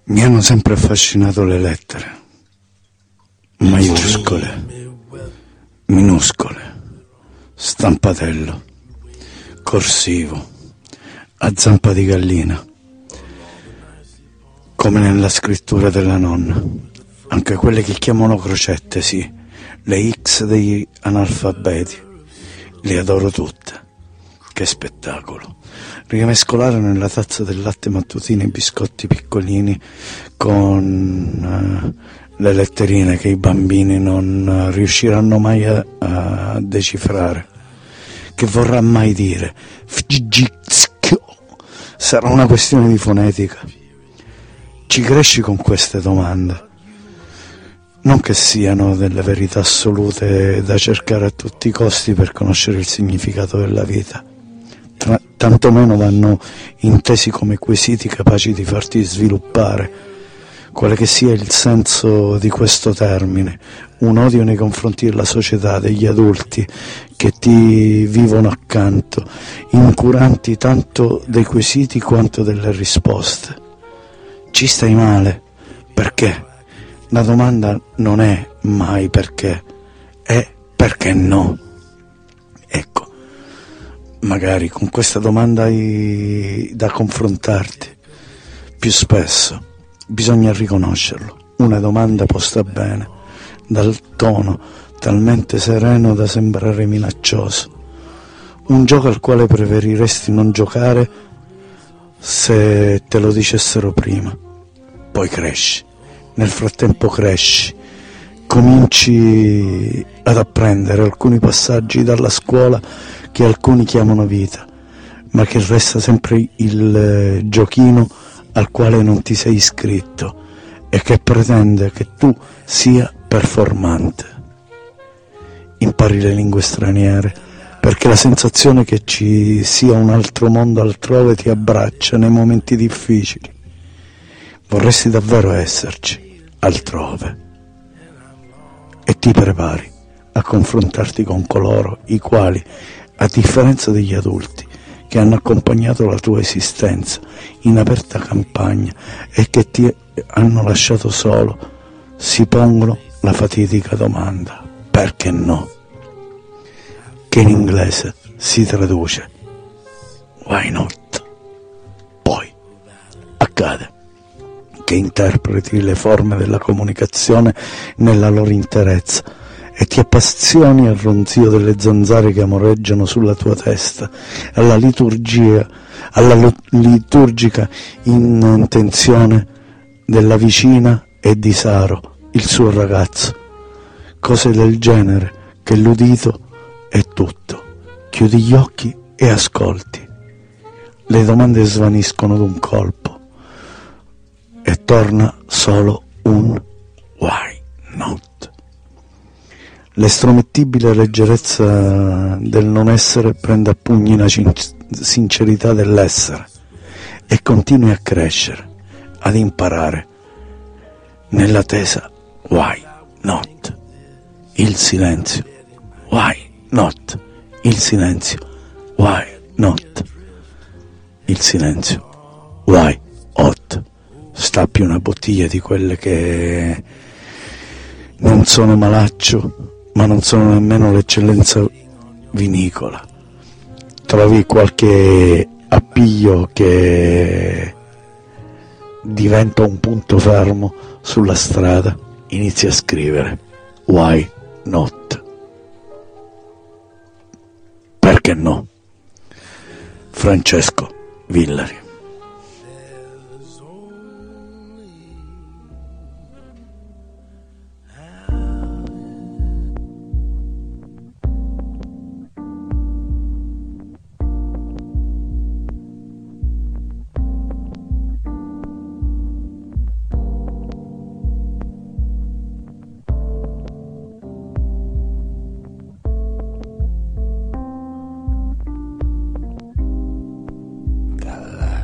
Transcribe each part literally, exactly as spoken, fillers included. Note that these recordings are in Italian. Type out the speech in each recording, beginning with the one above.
Mi hanno sempre affascinato le lettere, maiuscole, minuscole, stampatello, corsivo, a zampa di gallina, come nella scrittura della nonna, anche quelle che chiamano crocette, sì, le X degli analfabeti, le adoro tutte. Che spettacolo! Rimescolare nella tazza del latte mattutino i biscotti piccolini con uh, le letterine che i bambini non uh, riusciranno mai a, a decifrare. Che vorrà mai dire? Sarà una questione di fonetica. Ci cresci con queste domande. Non che siano delle verità assolute da cercare a tutti i costi per conoscere il significato della vita. Tra, tantomeno vanno intesi come quesiti capaci di farti sviluppare, quale che sia il senso di questo termine, un odio nei confronti della società, degli adulti che ti vivono accanto, incuranti tanto dei quesiti quanto delle risposte. Ci stai male? Perché? La domanda non è mai perché, è perché no. Ecco. Magari con questa domanda hai da confrontarti più spesso, bisogna riconoscerlo, una domanda posta bene, dal tono talmente sereno da sembrare minaccioso, un gioco al quale preferiresti non giocare se te lo dicessero prima. Poi cresci, nel frattempo cresci, cominci ad apprendere alcuni passaggi dalla scuola che alcuni chiamano vita, ma che resta sempre il eh, giochino al quale non ti sei iscritto e che pretende che tu sia performante. Impari le lingue straniere perché la sensazione che ci sia un altro mondo altrove ti abbraccia nei momenti difficili. Vorresti davvero esserci altrove e ti prepari a confrontarti con coloro i quali, a differenza degli adulti che hanno accompagnato la tua esistenza in aperta campagna e che ti hanno lasciato solo, si pongono la fatidica domanda: perché no? Che in inglese si traduce why not? Poi accade che interpreti le forme della comunicazione nella loro interezza e ti appassioni al ronzio delle zanzare che amoreggiano sulla tua testa, alla liturgia, alla liturgica intenzione della vicina e di Saro, il suo ragazzo. Cose del genere che l'udito è tutto. Chiudi gli occhi e ascolti. Le domande svaniscono d'un colpo e torna solo un why not. L'estromettibile leggerezza del non essere prende a pugni la sincerità dell'essere e continui a crescere, ad imparare, nell'attesa why not? Il silenzio, why not? Il silenzio, why not? Il silenzio, why hot? Stappi una bottiglia di quelle che non sono malaccio, ma non sono nemmeno l'eccellenza vinicola. Trovi qualche appiglio che diventa un punto fermo sulla strada, inizi a scrivere why not? Perché no? Francesco Villari. Got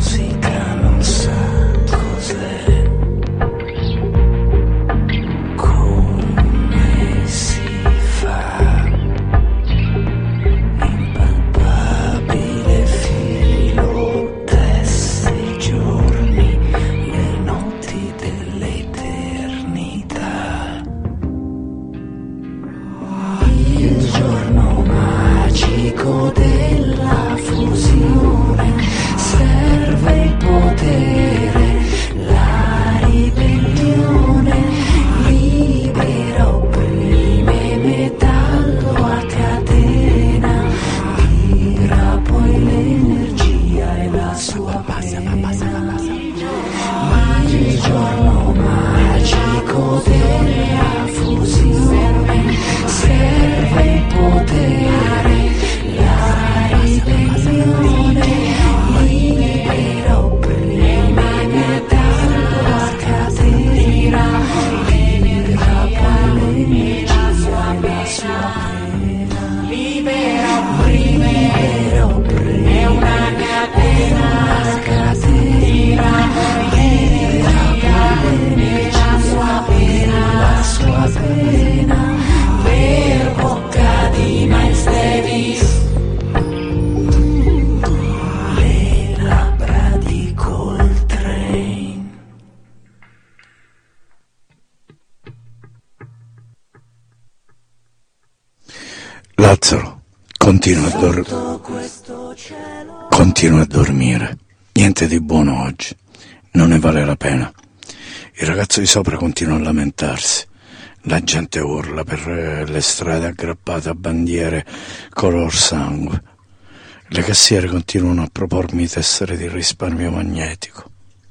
musica non sa cos'è, come si fa, impalpabile filo, teste, giorni, le notti dell'eternità. Il giorno magico della fusione, serve il potere, la ribellione, libera, opprime, metallo a catena, tira poi l'energia e la sua pena. Il giorno magico della fusione, serve il potere, la ribellione, libera, opprime, metallo a catena, libera poi l'energia e la sua pena. Libera, opprime, opprime, è una catena, una catena, libera poi l'energia, la sua pena, la sua pena, per bocca di Miles Davis. Le labbra di Coltrane. Lazzaro, continua a, dor- continua a dormire. Niente di buono oggi. Non ne vale la pena. Il ragazzo di sopra continua a lamentarsi. La gente urla per le strade aggrappate a bandiere color sangue. Le cassiere continuano a propormi tessere di risparmio magnetico.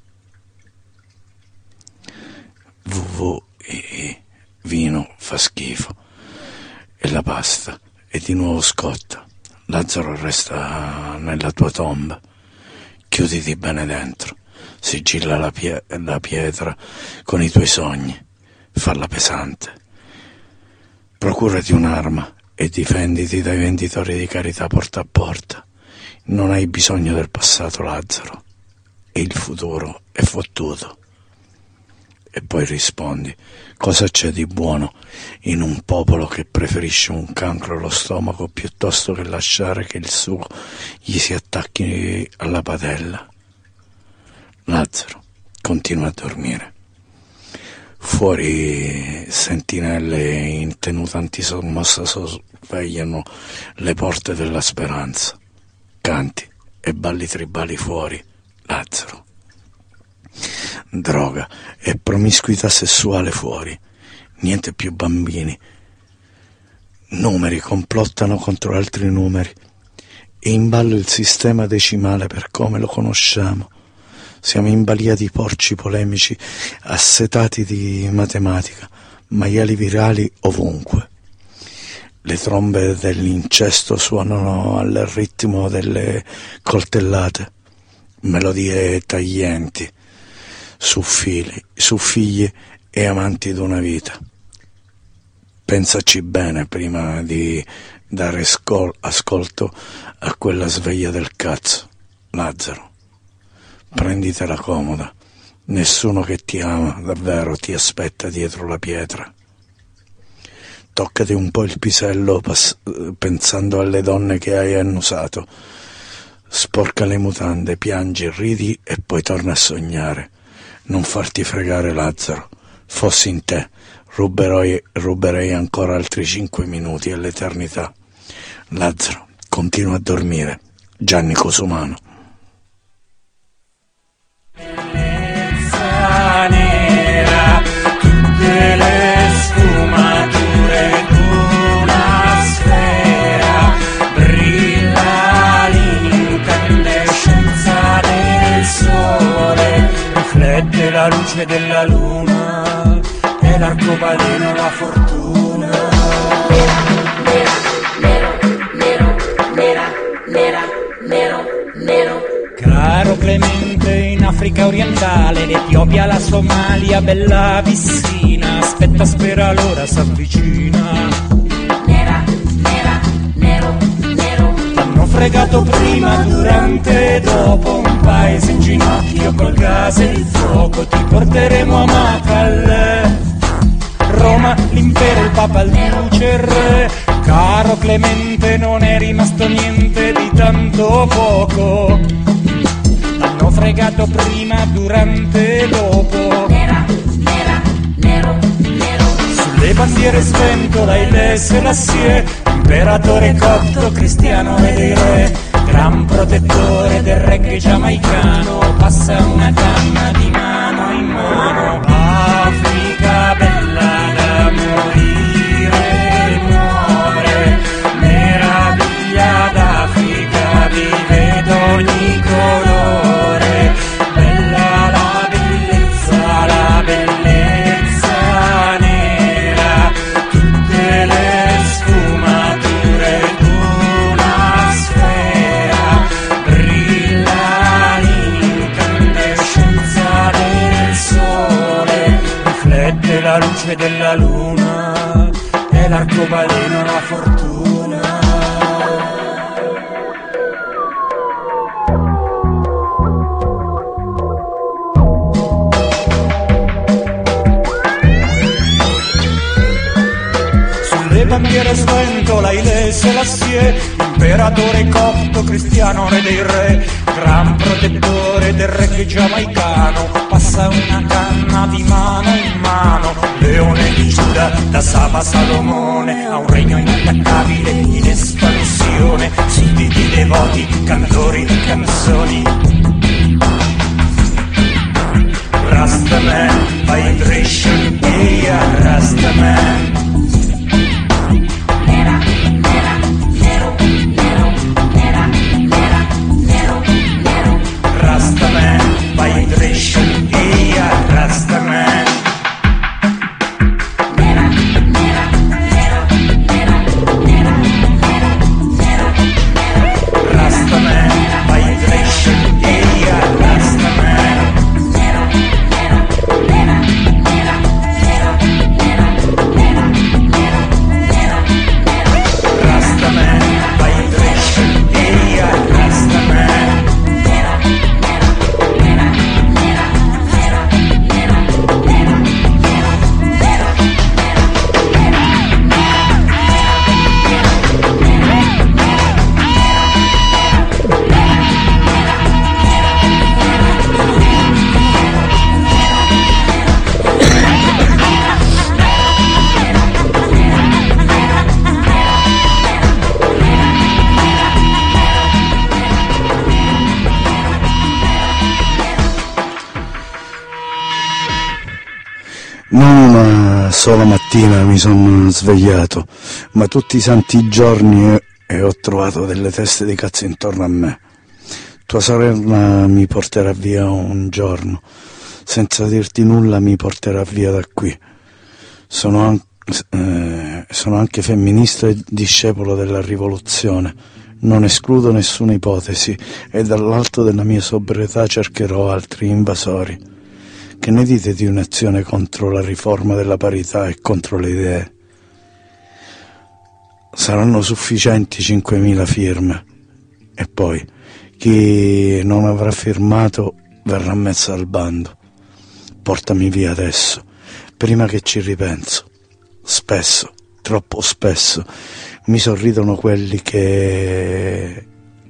V V I vino fa schifo. E la pasta. E di nuovo scotta. Lazzaro resta nella tua tomba. Chiuditi bene dentro. Sigilla la, pie- la pietra con i tuoi sogni. Falla pesante. Procurati un'arma e difenditi dai venditori di carità porta a porta. Non hai bisogno del passato, Lazzaro. E il futuro è fottuto. E poi rispondi: cosa c'è di buono in un popolo che preferisce un cancro allo stomaco piuttosto che lasciare che il suo gli si attacchi alla padella? Lazzaro, continua a dormire. Fuori sentinelle in tenuta antisommossa sorvegliano le porte della speranza. Canti e balli tribali fuori, Lazzaro. Droga e promiscuità sessuale fuori. Niente più bambini. Numeri complottano contro altri numeri. E in ballo il sistema decimale per come lo conosciamo. Siamo in balia di porci polemici assetati di matematica, maiali virali ovunque. Le trombe dell'incesto suonano al ritmo delle coltellate, melodie taglienti, su figli, su figli e amanti d'una vita. Pensaci bene prima di dare scol- ascolto a quella sveglia del cazzo, Lazzaro. Prenditela comoda, nessuno che ti ama davvero ti aspetta dietro la pietra. Toccati un po' il pisello pass- pensando alle donne che hai annusato. Sporca le mutande, piangi, ridi e poi torna a sognare. Non farti fregare, Lazzaro. Fossi in te, ruberei, ruberei ancora altri cinque minuti all'eternità. Lazzaro, continua a dormire. Gianni Cosumano. Nera, tutte le sfumature d'una sfera, brilla l'incandescenza del sole, riflette la luce della luna e l'arcobaleno la fortuna. Nera, nero, nero, nera, nera, nero, nero. Caro Clemente in Africa orientale, l'Etiopia, la Somalia, bella piscina, aspetta, spera, l'ora s'avvicina. Nera, nera, nero, nero. T'hanno fregato prima, durante e dopo, un paese in giro col gas e il fuoco ti porteremo a Macalle. Roma, l'impero, il papa, il duce, il re. Caro Clemente, non è rimasto niente di tanto poco. T'hanno fregato prima, durante e dopo. Nera, nera, nero, nero. Sulle bandiere sventola Haile Selassie, imperatore copto, cristiano e dei re. Gran protettore del reggae giamaicano, passa una canna di mano in mano. Africa bella da morire, muore, meraviglia d'Africa, vive d'ogni colore. Bella la bellezza, la bellezza nera, tutte le sfumature d'una sfera, brilla l'incandescenza del sole, riflette la luce della luna, è l'arcobaleno la fortuna. Sulle bandiere sventola Haile Selassie, imperatore copto, cristiano, re dei re. Gran protettore del reggae giamaicano, passa una canna di mano in mano. Leone di Giuda, da Saba a Salomone, ha un regno inattaccabile in espansione. Sudditi devoti, cantori di canzoni. Rastaman, vibration, yeah, Rastaman. Nera, nera, nero, nero, nera, nera, nero, nero. Rastaman, vibration, yeah, Rastaman. Nera, nera, nero, nera, nera, nero, nero, nero. Rastaman, vibration, yeah, Rastaman. Nero, nero, nera, nera, nero, nera, nera, nero, nero, nero. Rastaman, vibration, yeah, Rastaman. Nera, nera, nera, nera, nera, nera, nera, nera, nera, Non una sola mattina mi sono svegliato, ma tutti i santi giorni e, e ho trovato delle teste di cazzo intorno a me. Tua sorella mi porterà via un giorno, senza dirti nulla mi porterà via da qui. Sono, an- eh, sono anche femminista e discepolo della rivoluzione. Non escludo nessuna ipotesi e dall'alto della mia sobrietà cercherò altri invasori. Che ne dite di un'azione contro la riforma della parità e contro le idee? Saranno sufficienti cinquemila firme. E poi, chi non avrà firmato verrà messo al bando. Portami via adesso, prima che ci ripenso. Spesso, troppo spesso, mi sorridono quelli che...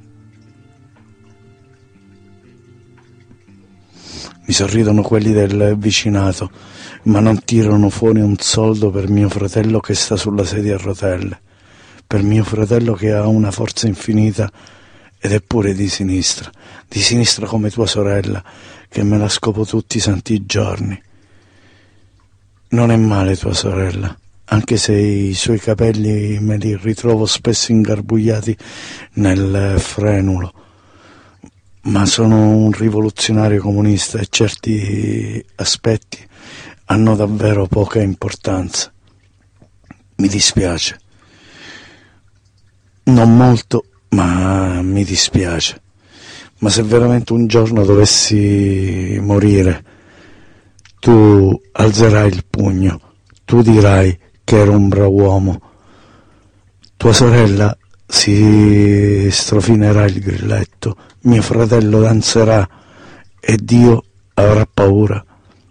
Mi sorridono quelli del vicinato, ma non tirano fuori un soldo per mio fratello che sta sulla sedia a rotelle, per mio fratello che ha una forza infinita ed è pure di sinistra, di sinistra come tua sorella, che me la scopo tutti i santi giorni. Non è male tua sorella, anche se i suoi capelli me li ritrovo spesso ingarbugliati nel frenulo. Ma sono un rivoluzionario comunista e certi aspetti hanno davvero poca importanza. Mi dispiace. Non molto, ma mi dispiace. Ma se veramente un giorno dovessi morire, tu alzerai il pugno, tu dirai che ero un brav'uomo. Tua sorella si strofinerà il grilletto, mio fratello danzerà e Dio avrà paura.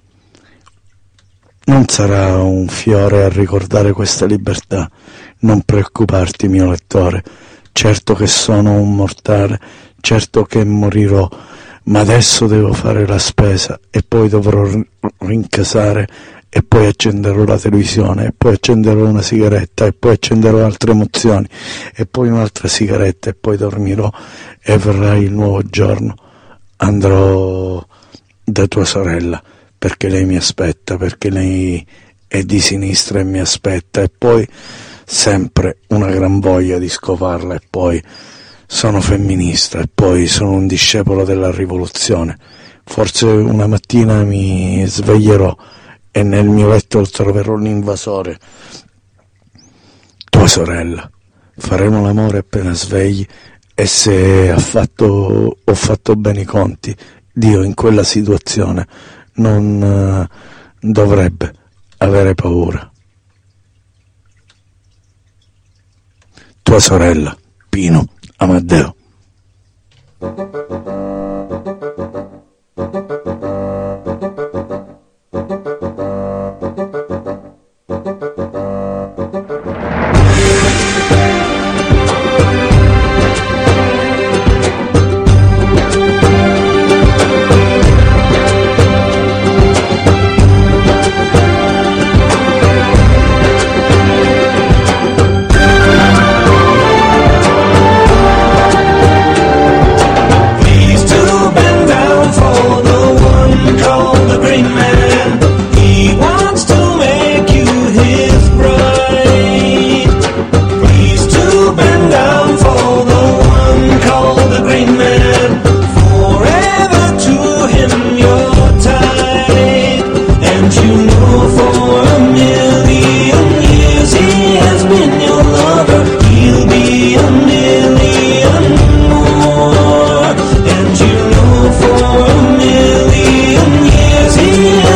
Non sarà un fiore a ricordare questa libertà. Non preoccuparti, mio lettore, certo che sono un mortale, certo che morirò, ma adesso devo fare la spesa e poi dovrò rincasare e poi accenderò la televisione e poi accenderò una sigaretta e poi accenderò altre emozioni e poi un'altra sigaretta e poi dormirò e verrà il nuovo giorno. Andrò da tua sorella perché lei mi aspetta, perché lei è di sinistra e mi aspetta, e poi sempre una gran voglia di scoparla, e poi sono femminista, e poi sono un discepolo della rivoluzione. Forse una mattina mi sveglierò e nel mio letto troverò l'invasore, tua sorella. Faremo l'amore appena svegli, e se ha fatto, ho fatto bene i conti, Dio in quella situazione non uh, dovrebbe avere paura. Tua sorella, Pino Amadeo. Yeah.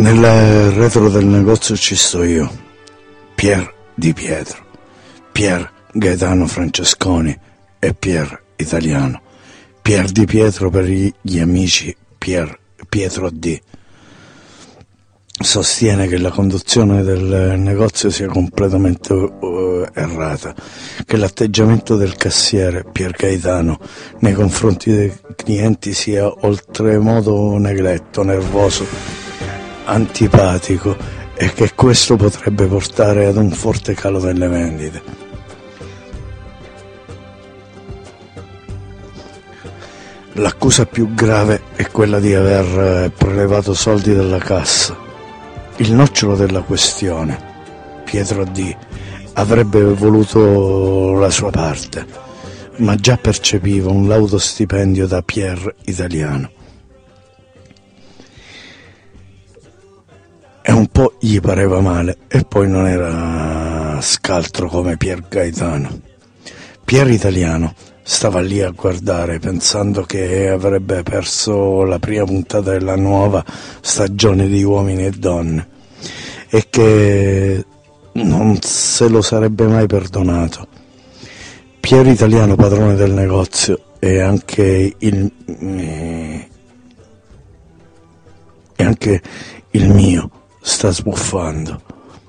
Nel retro del negozio ci sto io, Pier Di Pietro, Pier Gaetano Francesconi e Pier Italiano. Pier Di Pietro per gli amici Pier Pietro D. Sostiene che la conduzione del negozio sia completamente uh, errata, che l'atteggiamento del cassiere Pier Gaetano nei confronti dei clienti sia oltremodo negletto, nervoso, antipatico e che questo potrebbe portare ad un forte calo delle vendite. L'accusa più grave è quella di aver prelevato soldi dalla cassa. Il nocciolo della questione, Pietro D. avrebbe voluto la sua parte, ma già percepiva un laudo stipendio da Pier Italiano. E un po' gli pareva male, e poi non era scaltro come Pier Gaetano. Pier Italiano stava lì a guardare, pensando che avrebbe perso la prima puntata della nuova stagione di Uomini e Donne e che non se lo sarebbe mai perdonato. Pier Italiano, padrone del negozio, e anche il e anche il mio sta sbuffando.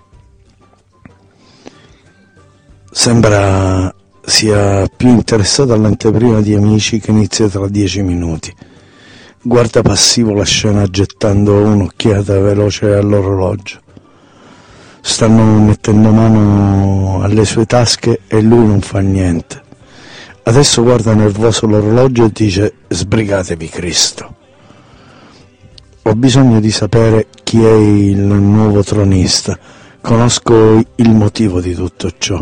Sembra sia più interessato all'anteprima di Amici che inizia tra dieci minuti. Guarda passivo la scena gettando un'occhiata veloce all'orologio. Stanno mettendo mano alle sue tasche e lui non fa niente. Adesso guarda nervoso l'orologio e dice: sbrigatevi, Cristo. Ho bisogno di sapere chi è il nuovo tronista. Conosco il motivo di tutto ciò.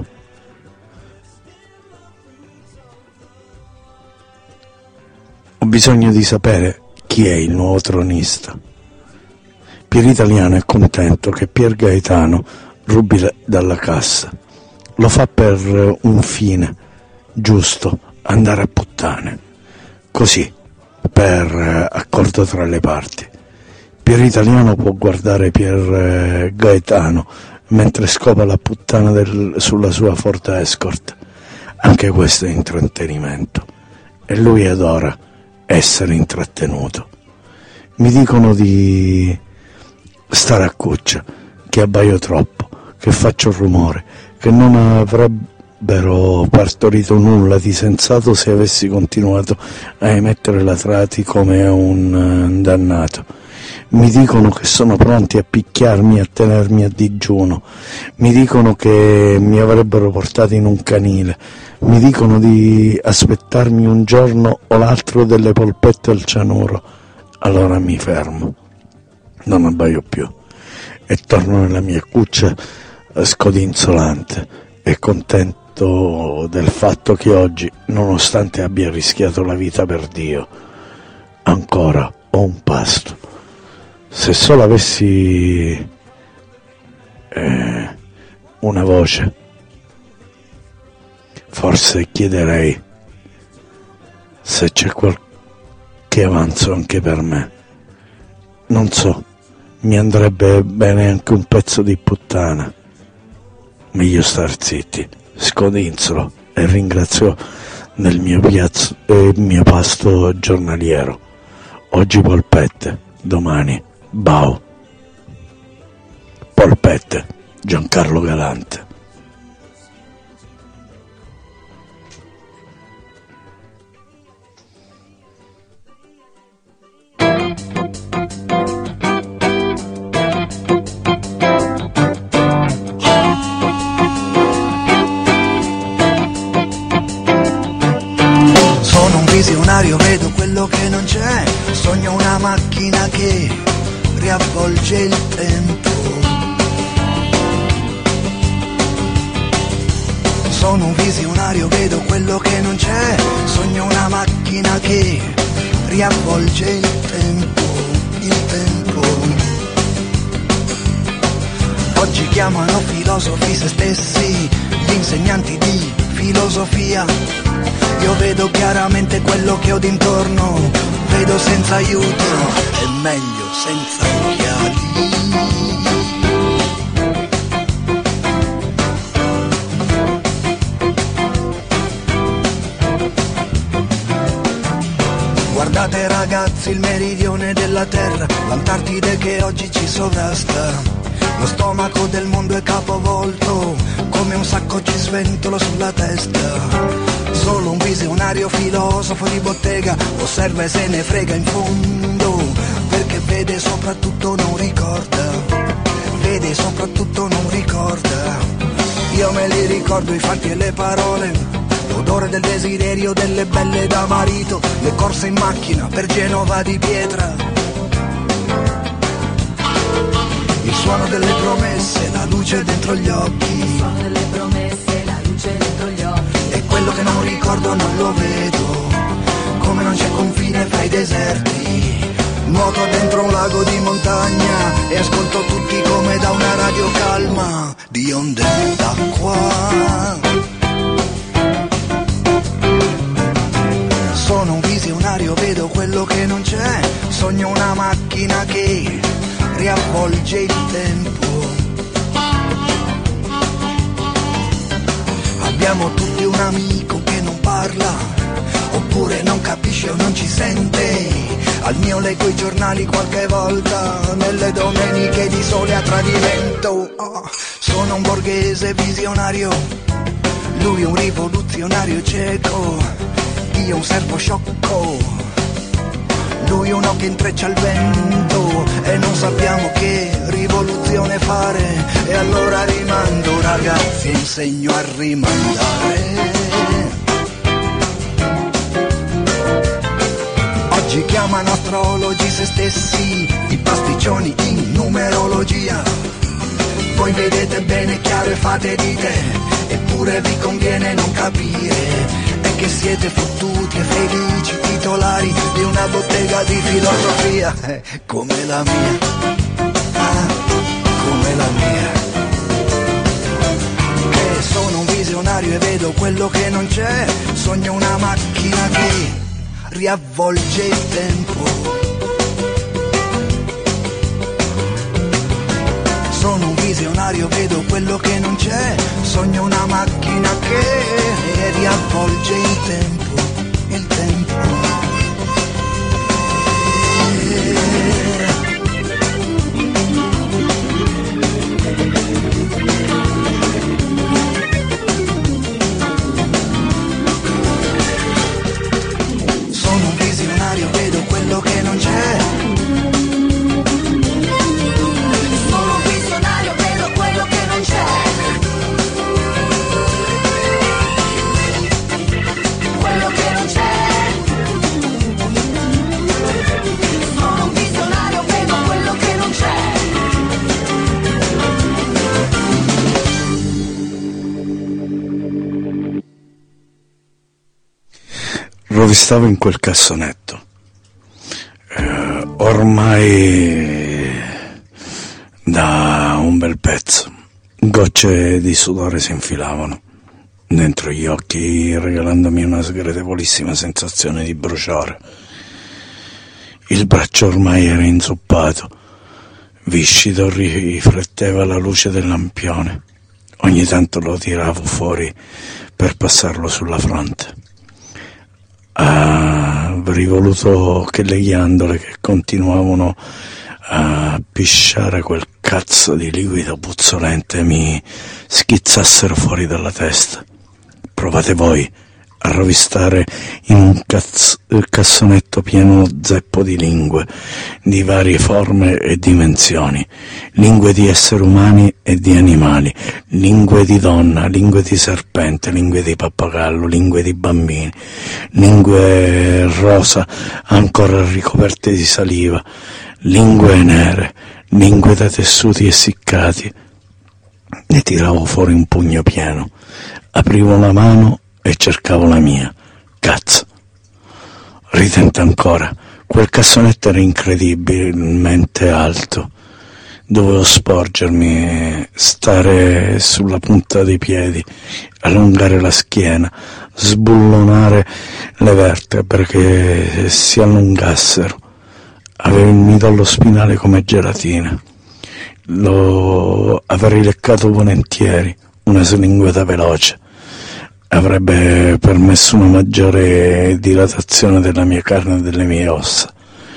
Ho bisogno di sapere chi è il nuovo tronista. Pier Italiano è contento che Pier Gaetano rubi dalla cassa. Lo fa per un fine giusto, andare a puttane. Così, per accordo tra le parti. Pier Italiano può guardare Pier Gaetano mentre scopa la puttana del, sulla sua Ford Escort. Anche questo è intrattenimento e lui adora essere intrattenuto. Mi dicono di stare a cuccia, che abbaio troppo, che faccio rumore, che non avrebbero partorito nulla di sensato se avessi continuato a emettere latrati come un dannato. Mi dicono che sono pronti a picchiarmi e a tenermi a digiuno. Mi dicono che mi avrebbero portato in un canile. Mi dicono di aspettarmi un giorno o l'altro delle polpette al cianuro. Allora mi fermo, non abbaio più e torno nella mia cuccia scodinzolante e contento del fatto che oggi, nonostante abbia rischiato la vita per Dio, ancora ho un pasto. Se solo avessi eh, una voce, forse chiederei se c'è qualche avanzo anche per me. Non so, mi andrebbe bene anche un pezzo di puttana. Meglio star zitti, scodinzolo e ringrazio nel mio piazzo e il mio pasto giornaliero. Oggi polpette, domani Bau. Polpette, Giancarlo Galante. Sono un visionario, vedo quello che non c'è, sogno una macchina che riavvolge il tempo. Sono un visionario, vedo quello che non c'è, sogno una macchina che riavvolge il tempo, il tempo. Oggi chiamano filosofi se stessi, gli insegnanti di filosofia. Io vedo chiaramente quello che ho d'intorno, vedo senza aiuto, è meglio senza occhiali. Guardate ragazzi il meridione della terra, l'Antartide che oggi ci sovrasta. Lo stomaco del mondo è capovolto, come un sacco ci sventolo sulla testa. Solo un visionario filosofo di bottega osserva e se ne frega in fondo, perché vede soprattutto non ricorda, vede soprattutto non ricorda. Io me li ricordo i fatti e le parole, l'odore del desiderio delle belle da marito, le corse in macchina per Genova di pietra, il suono delle promesse, la luce dentro gli occhi, Il suono delle promesse, la luce dentro gli occhi. e quello che non ricordo non lo vedo, come non c'è confine fra i deserti. Nuoto dentro un lago di montagna e ascolto tutti come da una radio calma di onde d'acqua. Sono un visionario, vedo quello che non c'è, sogno una macchina che riavvolge il tempo. Abbiamo tutti un amico che non parla, oppure non capisce o non ci sente. Al mio leggo i giornali qualche volta, nelle domeniche di sole a tradimento. Oh, sono un borghese visionario, lui un rivoluzionario cieco, io un servo sciocco, lui uno che intreccia il vento, e non sappiamo che rivoluzione fare, e allora rimando ragazzi, insegno a rimandare. Oggi chiamano astrologi se stessi, i pasticcioni in numerologia. Voi vedete bene chiaro e fate di te, eppure vi conviene non capire, è che siete fottuti e felici titolari di una bottega di filosofia, eh, come la mia, ah, come la mia. Che sono un visionario e vedo quello che non c'è, sogno una macchina che riavvolge il tempo. Sono un visionario, vedo quello che non c'è, sogno una macchina che riavvolge il tempo, il tempo. Sono un visionario, vedo quello che non c'è. Sono un visionario, vedo quello che non c'è. Quello che non c'è. Sono un visionario, vedo quello che non c'è. Rovistavo in quel cassonetto, eh, ormai da un bel pezzo, gocce di sudore si infilavano dentro gli occhi, regalandomi una sgradevolissima sensazione di bruciore. Il braccio ormai era inzuppato, viscido rifletteva la luce del lampione, ogni tanto lo tiravo fuori per passarlo sulla fronte. Avrei voluto che le ghiandole che continuavano a pisciare quel cazzo di liquido puzzolente mi schizzassero fuori dalla testa. Provate voi a rovistare in un cazzo, cassonetto pieno zeppo di lingue, di varie forme e dimensioni, lingue di esseri umani e di animali, lingue di donna, lingue di serpente, lingue di pappagallo, lingue di bambini, lingue rosa ancora ricoperte di saliva, lingue nere, lingue da tessuti essiccati. Ne tiravo fuori un pugno pieno, aprivo la mano e cercavo la mia. Cazzo. Ritento ancora. Quel cassonetto era incredibilmente alto. Dovevo sporgermi, stare sulla punta dei piedi, allungare la schiena, sbullonare le vertebre che si allungassero. Avevo il midollo spinale come gelatina. lo avrei leccato volentieri, una slinguata veloce. Avrebbe permesso una maggiore dilatazione della mia carne e delle mie ossa.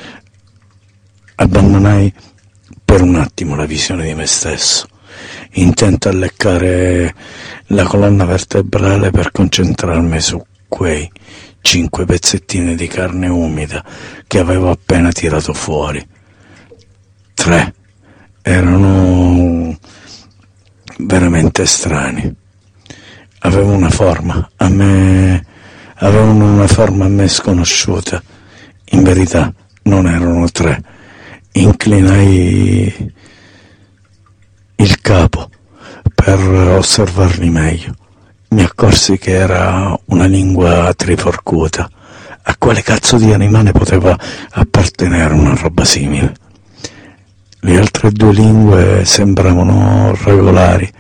Abbandonai per un attimo la visione di me stesso, intento a leccare la colonna vertebrale per concentrarmi su quei cinque pezzettini di carne umida che avevo appena tirato fuori. Tre erano veramente strani. Avevano una forma a me, avevano una forma a me sconosciuta. In verità non erano tre. Inclinai il capo per osservarli meglio. Mi accorsi che era una lingua triforcuta. A quale cazzo di animale poteva appartenere una roba simile? Le altre due lingue sembravano regolari.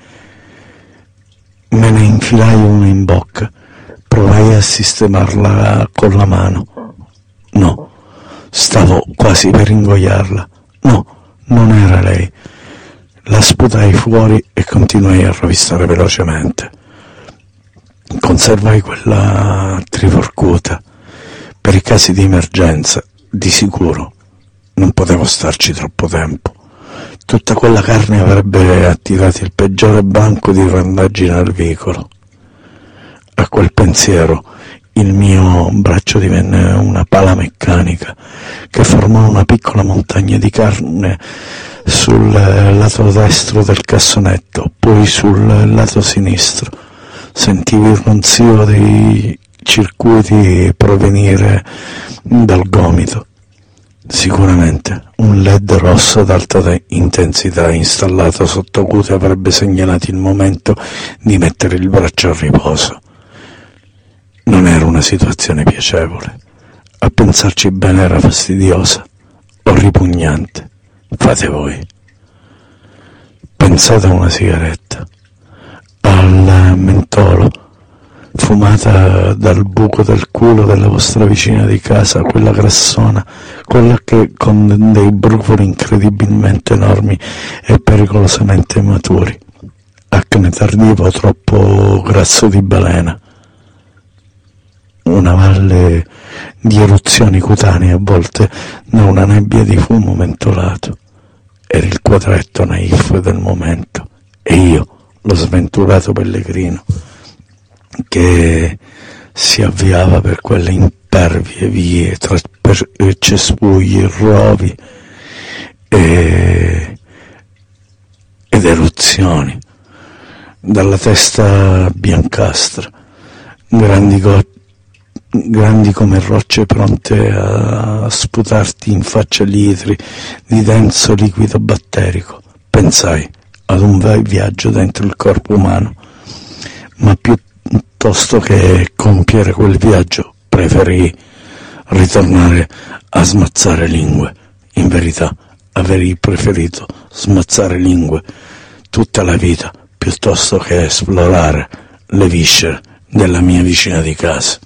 Me ne infilai una in bocca, provai a sistemarla con la mano. No, stavo quasi per ingoiarla. No, non era lei. La sputai fuori e continuai a ravvistare velocemente. Conservai quella triforcuta per i casi di emergenza, di sicuro. Non potevo starci troppo tempo. Tutta quella carne avrebbe attirato il peggiore banco di randaggi nel vicolo. A quel pensiero il mio braccio divenne una pala meccanica che formò una piccola montagna di carne sul lato destro del cassonetto, poi sul lato sinistro. Sentivo il ronzio dei circuiti provenire dal gomito. Sicuramente un led rosso ad alta intensità installato sotto cute avrebbe segnalato il momento di mettere il braccio a riposo. Non era una situazione piacevole. A pensarci bene era fastidiosa o ripugnante. Fate voi. Pensate a una sigaretta, al mentolo, fumata dal buco del culo della vostra vicina di casa, quella grassona, quella che con dei brufoli incredibilmente enormi e pericolosamente maturi, acne tardivo troppo grasso di balena, una valle di eruzioni cutanee avvolte da una nebbia di fumo mentolato. Era il quadretto naif del momento e io, lo sventurato pellegrino che si avviava per quelle impervie vie tra cespugli, rovi e, ed eruzioni, dalla testa biancastra, grandi, go- grandi come rocce pronte a sputarti in faccia litri di denso liquido batterico. Pensai ad un viaggio dentro il corpo umano, ma più piuttosto che compiere quel viaggio preferì ritornare a smazzare lingue. In verità avrei preferito smazzare lingue tutta la vita piuttosto che esplorare le viscere della mia vicina di casa.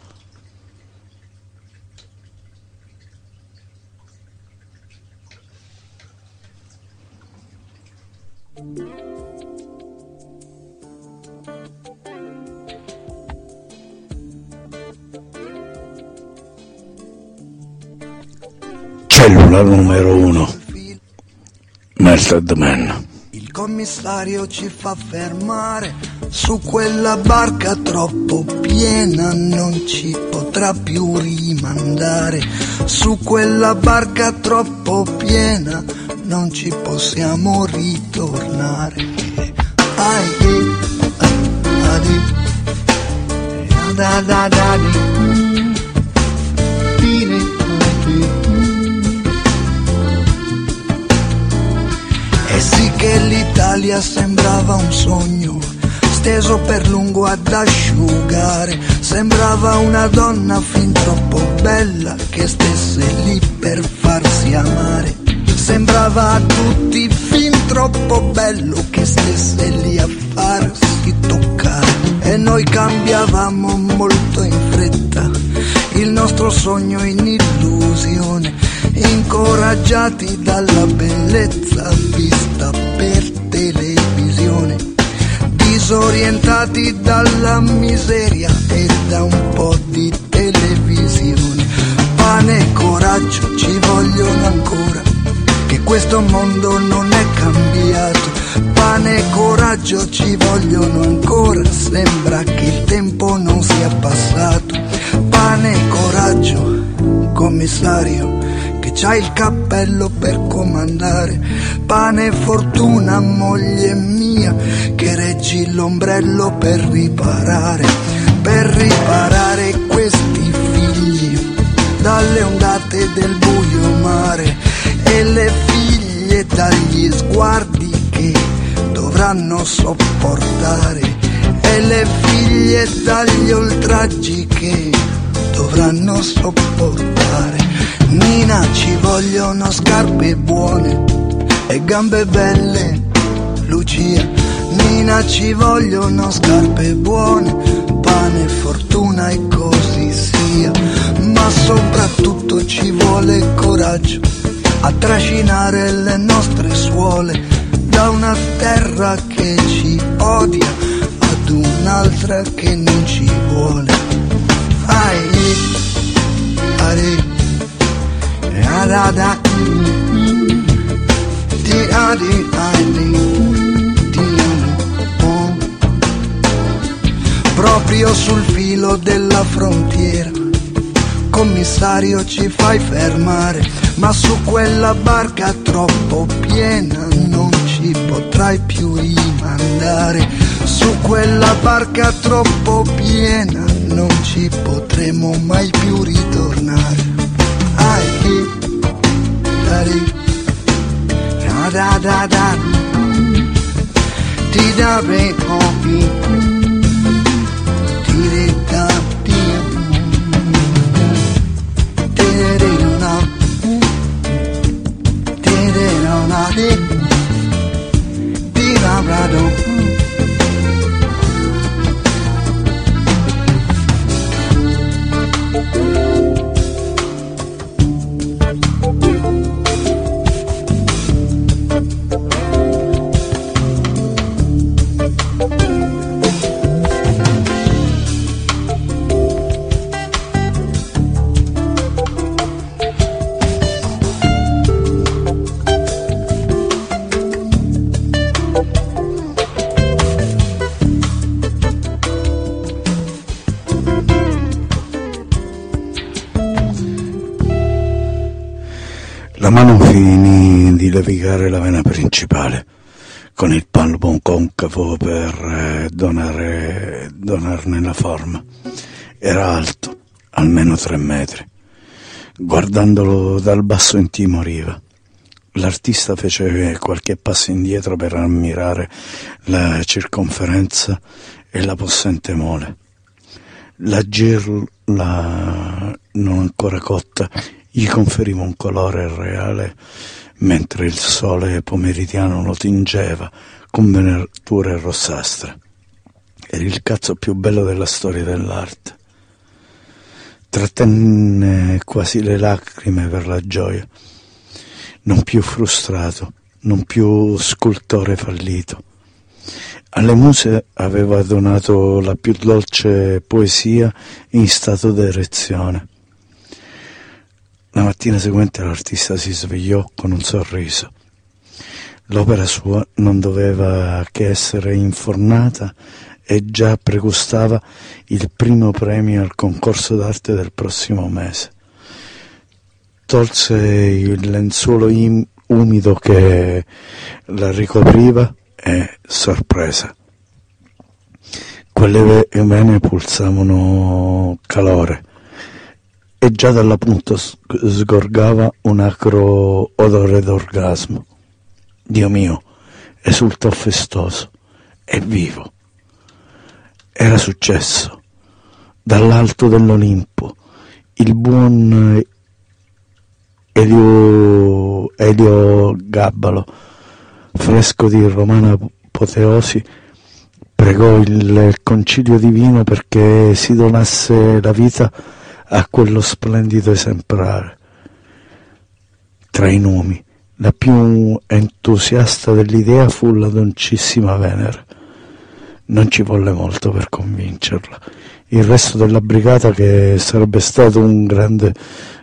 Cellula numero uno. Melted Man. Il commissario ci fa fermare su quella barca troppo piena, non ci potrà più rimandare. Su quella barca troppo piena non ci possiamo ritornare. Ai, adi, da da da di, e sì che l'Italia sembrava un sogno steso per lungo ad asciugare, sembrava una donna fin troppo bella che stesse lì per farsi amare, sembrava a tutti fin troppo bello che stesse lì a farsi toccare, e noi cambiavamo molto in fretta il nostro sogno in illusione, incoraggiati dalla bellezza vista per disorientati dalla miseria e da un po' di televisione. Pane e coraggio ci vogliono ancora, che questo mondo non è cambiato. Pane e coraggio ci vogliono ancora, sembra che il tempo non sia passato. Pane e coraggio, commissario, che c'hai il cappello per comandare. Pane e fortuna, moglie mia, che reggi l'ombrello per riparare, per riparare questi figli dalle ondate del buio mare, e le figlie dagli sguardi che dovranno sopportare, e le figlie dagli oltraggi che dovranno sopportare. Nina, ci vogliono scarpe buone e gambe belle, Lucia. Nina, ci vogliono scarpe buone, pane, fortuna e così sia. Ma soprattutto ci vuole coraggio a trascinare le nostre suole da una terra che ci odia ad un'altra che non ci vuole. Ai, ai, da di adi proprio sul filo della frontiera, commissario, ci fai fermare, ma su quella barca troppo piena non ci potrai più rimandare. Su quella barca troppo piena non ci potremo mai più ritornare. Ai, da da da da ti da be hopi ti re da ti ti re na ti re na ti ti da da do. La mano finì di levigare la vena principale con il palmo concavo per eh, donare, donarne la forma. Era alto, almeno tre metri. Guardandolo dal basso intimoriva. L'artista fece qualche passo indietro per ammirare la circonferenza e la possente mole. La girla non ancora cotta gli conferiva un colore reale, mentre il sole pomeridiano lo tingeva con venature rossastre. Era il cazzo più bello della storia dell'arte. Trattenne quasi le lacrime per la gioia. Non più frustrato, non più scultore fallito. Alle muse aveva donato la più dolce poesia in stato d'erezione. La mattina seguente l'artista si svegliò con un sorriso. L'opera sua non doveva che essere infornata e già pregustava il primo premio al concorso d'arte del prossimo mese. Tolse il lenzuolo im- umido che la ricopriva e, sorpresa, quelle vene pulsavano calore e già dalla punta sgorgava un acro odore d'orgasmo. Dio mio, esultò festoso, è vivo. Era successo. Dall'alto dell'Olimpo, il buon Elio, Elio Gabbalo, fresco di romana apoteosi, pregò il concilio divino perché si donasse la vita a quello splendido esemplare. Tra i numi, la più entusiasta dell'idea fu la Doncissima Venere. Non ci volle molto per convincerla. Il resto della brigata, che sarebbe stato un grande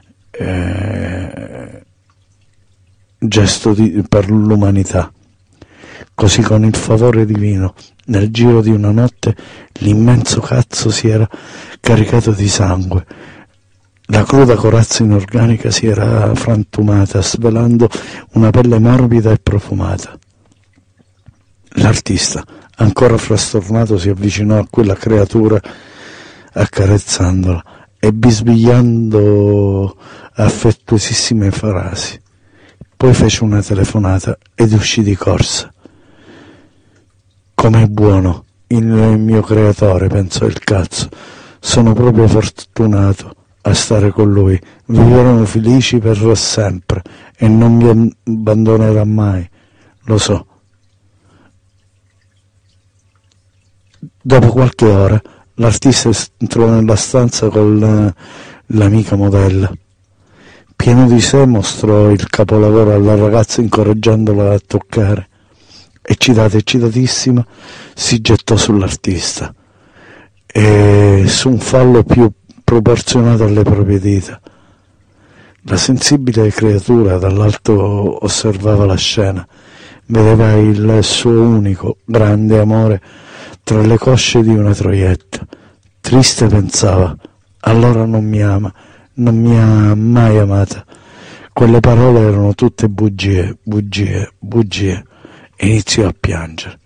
eh, gesto di, per l'umanità. Così, con il favore divino, nel giro di una notte l'immenso cazzo si era caricato di sangue. La cruda corazza inorganica si era frantumata, svelando una pelle morbida e profumata. L'artista, ancora frastornato, si avvicinò a quella creatura accarezzandola e bisbigliando affettuosissime frasi. Poi fece una telefonata ed uscì di corsa. Com'è buono il mio creatore, pensò il cazzo. Sono proprio fortunato a stare con lui. Vivremo felici per sempre e non mi abbandonerà mai, lo so. Dopo qualche ora l'artista entrò nella stanza con l'amica modella. Pieno di sé mostrò il capolavoro alla ragazza, incoraggiandola a toccare. Eccitata, eccitatissima, si gettò sull'artista e su un fallo più proporzionato alle proprie dita. La sensibile creatura dall'alto osservava la scena, vedeva il suo unico grande amore tra le cosce di una troietta. Triste pensava: allora non mi ama, non mi ha mai amata. Quelle parole erano tutte bugie, bugie, bugie. E iniziò a piangere.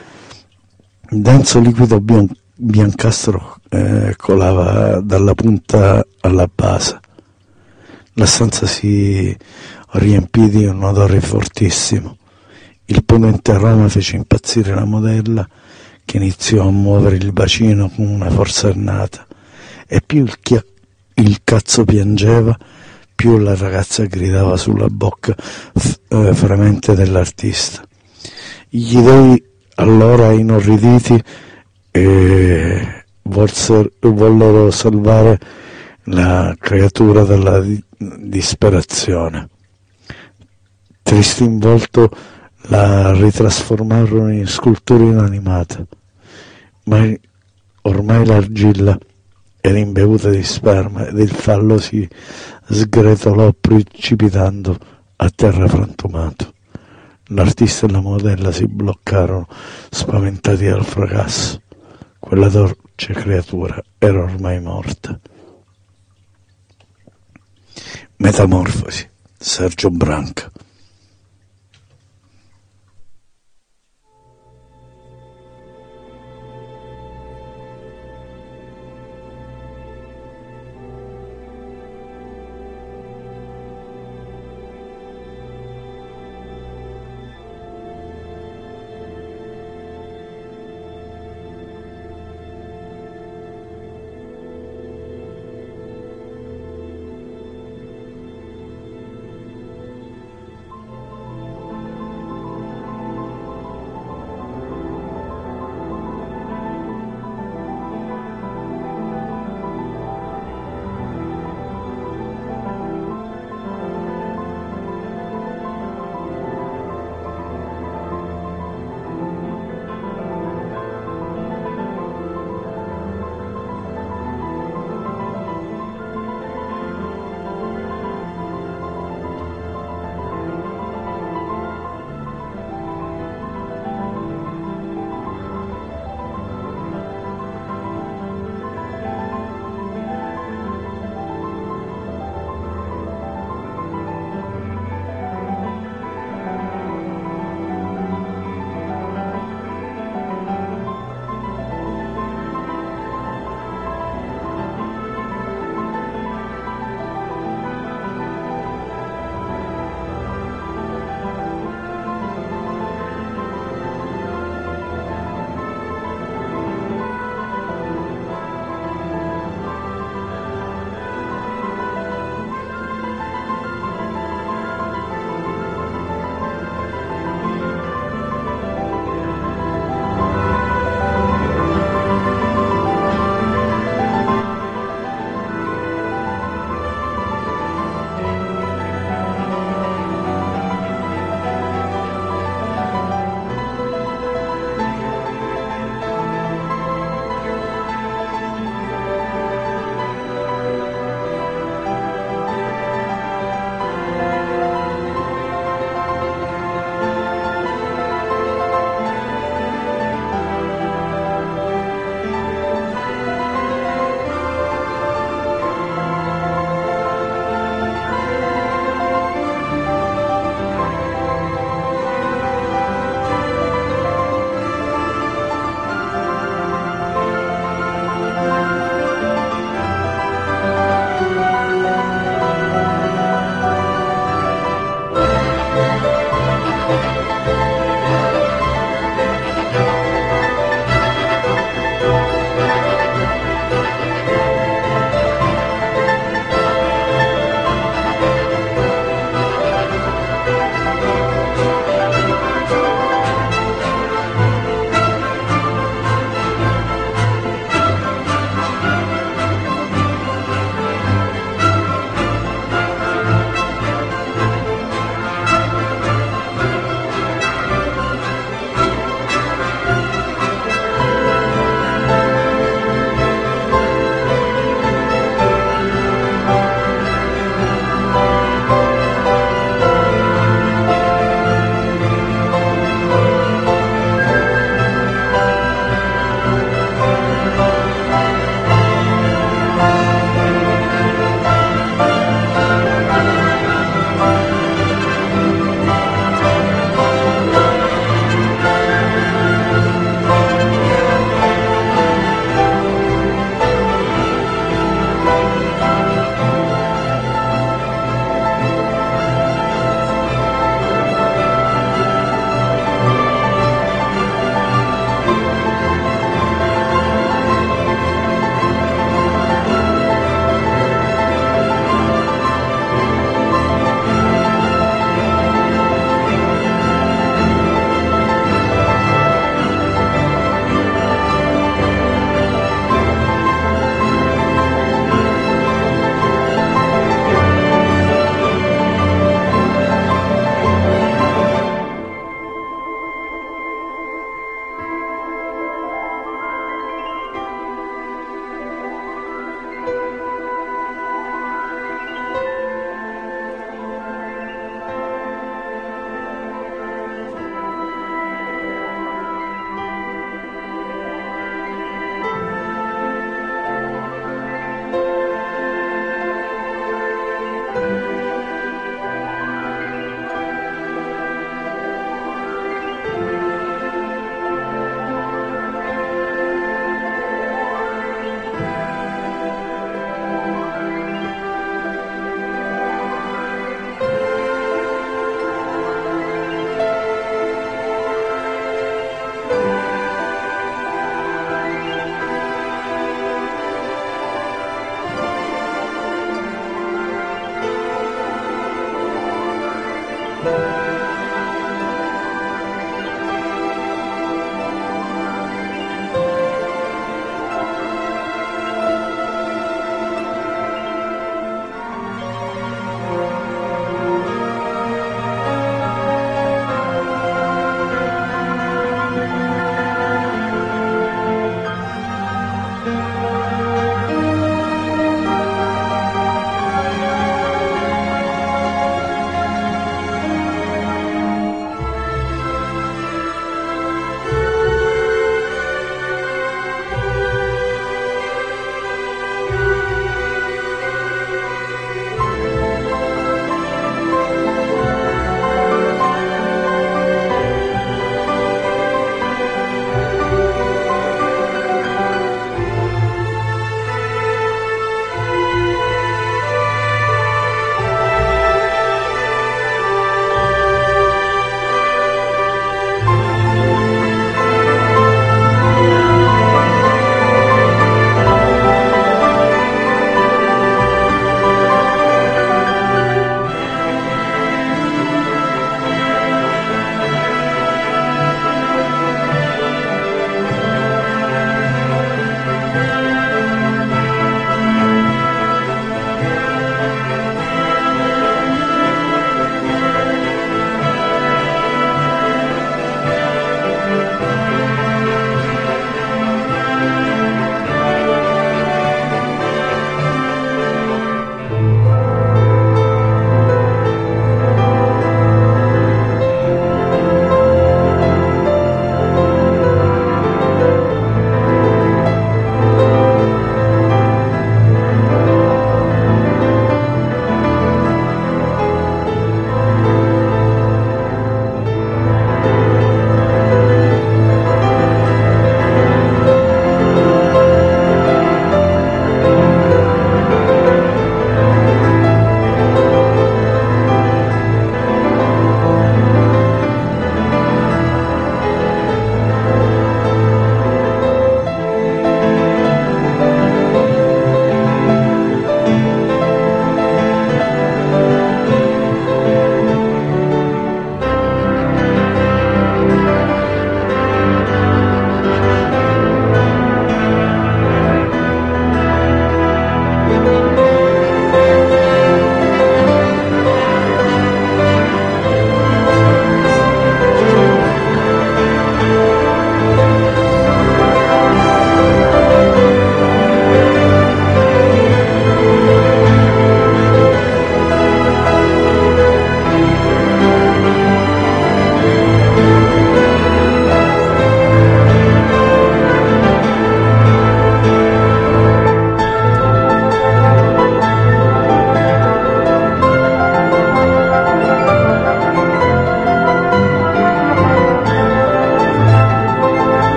Denso liquido bian- biancastro eh, colava dalla punta alla base. La stanza si riempì di un odore fortissimo. Il potente aroma fece impazzire la modella, che iniziò a muovere il bacino con una forza innata, e più il, chia- il cazzo piangeva, più la ragazza gridava sulla bocca f- eh, fremente dell'artista. Gli dei, allora inorriditi, eh, volser, vollero salvare la creatura dalla di- disperazione. Tristi in volto, la ritrasformarono in scultura inanimata, ma ormai l'argilla era imbevuta di sperma ed il fallo si sgretolò precipitando a terra frantumato. L'artista e la modella si bloccarono, spaventati dal fracasso. Quella dolce creatura era ormai morta. Metamorfosi, Sergio Branca.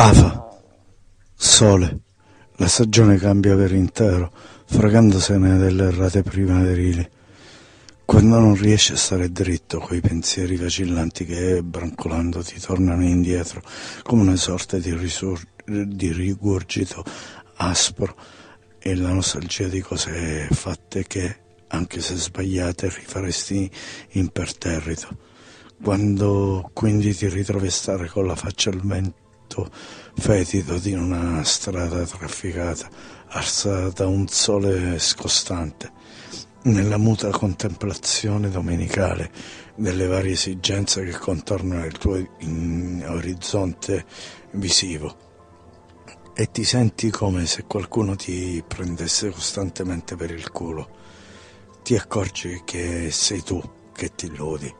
Afa, sole, la stagione cambia per intero, fragandosene delle errate primaverili. Quando non riesci a stare dritto, quei pensieri vacillanti che, brancolando, ti tornano indietro, come una sorta di, risur- di rigurgito aspro, e la nostalgia di cose fatte che, anche se sbagliate, rifaresti imperterrito. Quando quindi ti ritrovi a stare con la faccia al vento fetido di una strada trafficata, arsata da un sole scostante, nella muta contemplazione domenicale delle varie esigenze che contornano il tuo orizzonte visivo, e ti senti come se qualcuno ti prendesse costantemente per il culo. Ti accorgi che sei tu che ti illudi,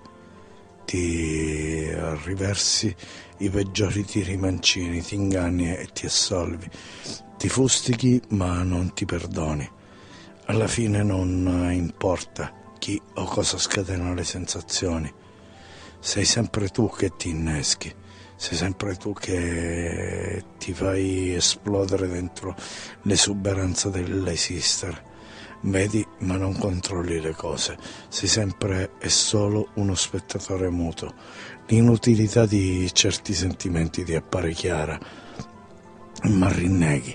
ti riversi i peggiori tiri mancini, ti inganni e ti assolvi, ti fustichi ma non ti perdoni. Alla fine non importa chi o cosa scatena le sensazioni, sei sempre tu che ti inneschi, sei sempre tu che ti fai esplodere dentro l'esuberanza dell'esistere. Vedi ma non controlli le cose, sei sempre e solo uno spettatore muto. L'inutilità di certi sentimenti ti appare chiara, ma rinneghi,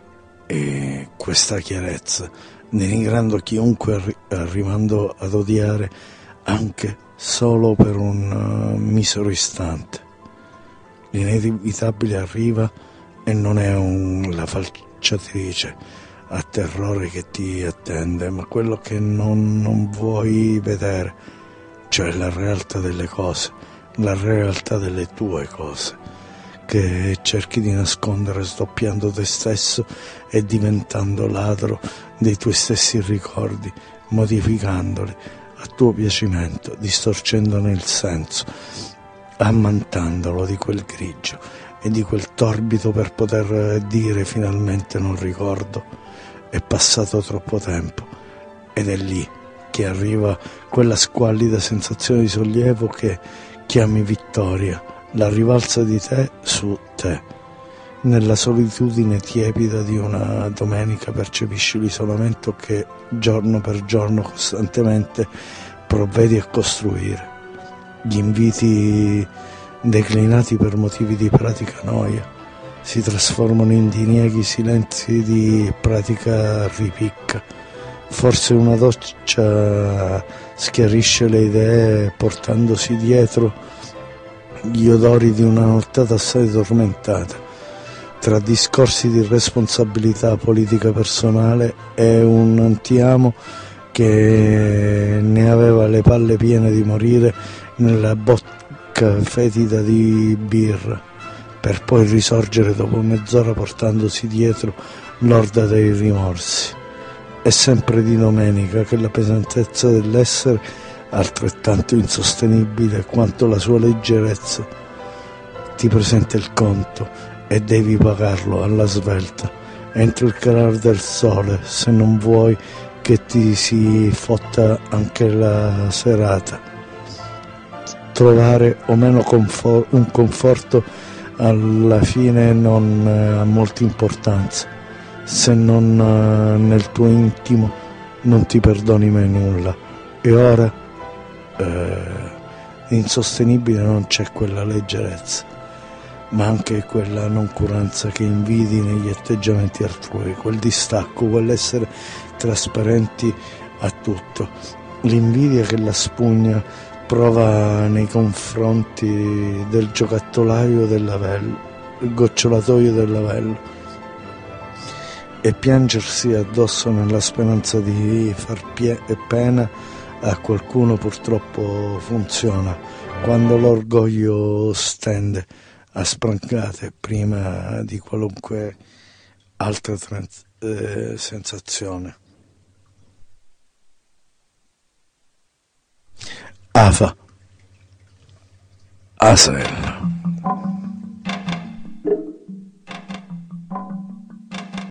e questa chiarezza, denigrando chiunque, arri- arrivando ad odiare anche solo per un uh, misero istante. L'inevitabile arriva e non è un, la falciatrice a terrore che ti attende, ma quello che non, non vuoi vedere, cioè la realtà delle cose, la realtà delle tue cose, che cerchi di nascondere sdoppiando te stesso e diventando ladro dei tuoi stessi ricordi, modificandoli a tuo piacimento, distorcendone il senso, ammantandolo di quel grigio e di quel torbido per poter dire finalmente non ricordo, è passato troppo tempo. Ed è lì che arriva quella squallida sensazione di sollievo che chiami vittoria, la rivalsa di te su te. Nella solitudine tiepida di una domenica percepisci l'isolamento che giorno per giorno costantemente provvedi a costruire. Gli inviti declinati per motivi di pratica noia si trasformano in dinieghi silenzi di pratica ripicca. Forse una doccia schiarisce le idee portandosi dietro gli odori di una nottata assai tormentata, tra discorsi di responsabilità politica personale e un ti amo che ne aveva le palle piene di morire nella bocca fetida di birra, per poi risorgere dopo mezz'ora portandosi dietro l'orda dei rimorsi. È sempre di domenica che la pesantezza dell'essere, altrettanto insostenibile quanto la sua leggerezza, ti presenta il conto e devi pagarlo alla svelta, entro il calare del sole, se non vuoi che ti si fotta anche la serata. Trovare o meno confor- un conforto alla fine non ha molta importanza, se non nel tuo intimo non ti perdoni mai nulla. E ora eh, insostenibile non c'è quella leggerezza, ma anche quella noncuranza che invidi negli atteggiamenti altrui, quel distacco, quell'essere trasparenti a tutto, l'invidia che la spugna prova nei confronti del giocattolaio del lavello, il gocciolatoio del lavello, e piangersi addosso nella speranza di far pie- pena a qualcuno purtroppo funziona, quando l'orgoglio stende a sprancate prima di qualunque altra trans- eh, sensazione. Afa, Asel.